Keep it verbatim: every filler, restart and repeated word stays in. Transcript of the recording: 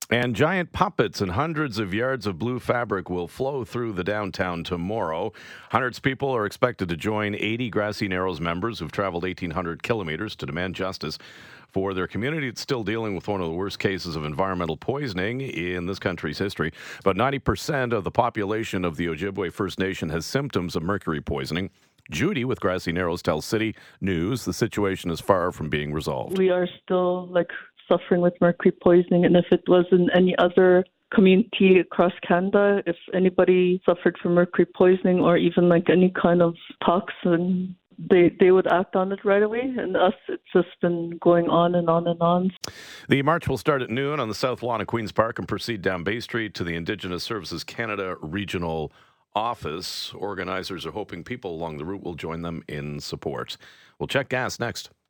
And giant puppets and hundreds of yards of blue fabric will flow through the downtown tomorrow. Hundreds of people are expected to join eighty Grassy Narrows members who've traveled eighteen hundred kilometers to demand justice for their community. It's still dealing with one of the worst cases of environmental poisoning in this country's history. About ninety percent of the population of the Ojibwe First Nation has symptoms of mercury poisoning. Judy with Grassy Narrows tells City News the situation is far from being resolved. We are still like suffering with mercury poisoning, and if it was in any other community across Canada, if anybody suffered from mercury poisoning or even like any kind of toxin, they they would act on it right away. And us, it's just been going on and on and on. The march will start at noon on the south lawn of Queen's Park and proceed down Bay Street to the Indigenous Services Canada Regional Office. Organizers are hoping people along the route will join them in support. We'll check gas next.